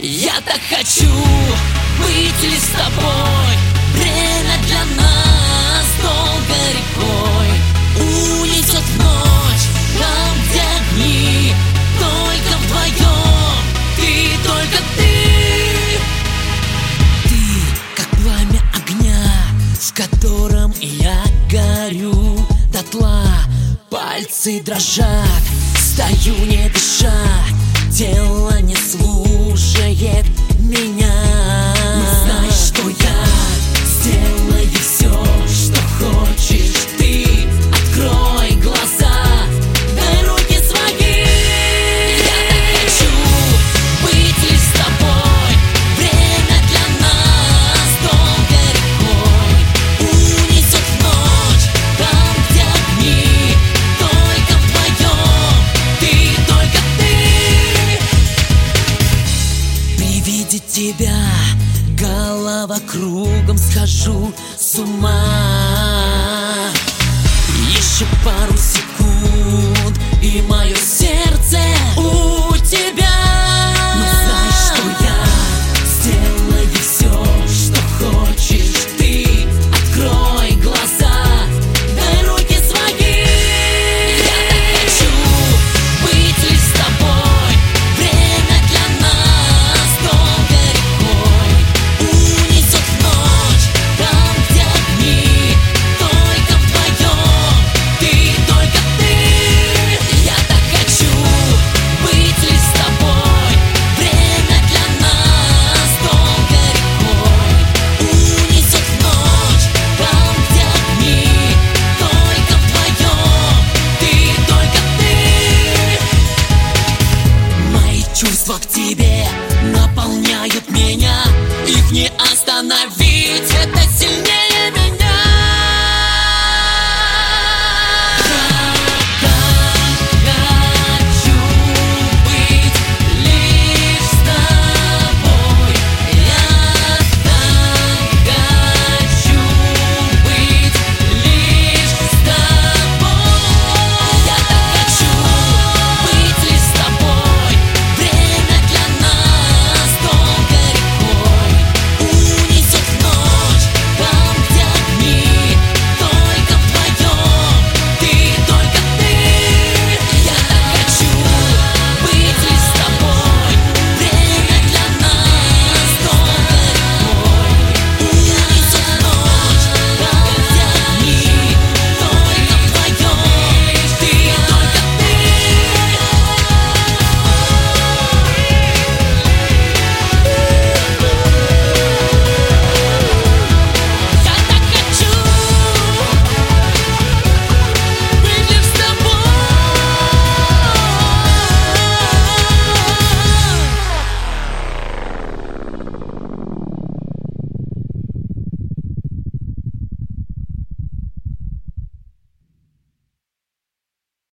Я так хочу быть лишь с тобой. Время для нас долго рекой унесет в ночь, там, где огни, только вдвоем, ты, только ты. Ты, как пламя огня, в котором я горю дотла. Пальцы дрожат, стою не дыша, тело не слушает меня. Но знай, что я сделаю все, что хочешь ты. Открой глаза, дай руки свои. Я так хочу быть лишь с тобой. Время для нас долго рекой унесет в ночь, там, где огни, только вдвоем, ты, только ты. При виде тебя голова кругом, схожу с ума. Еще пару секунд, и мое сердце у тебя. Но знай, что я сделаю все, что хочешь ты. Открой глаза, дай руки свои. Я так хочу быть лишь с тобой. Время для нас долго рекой унесет в ночь, там, где огни, только вдвоем, ты, только ты. Я так хочу быть лишь с тобой. Время для нас долго рекой унесет в ночь, там, где огни, только вдвоем, ты, только ты. Мои чувства к тебе наполняют меня, их не остановить, это сильнее.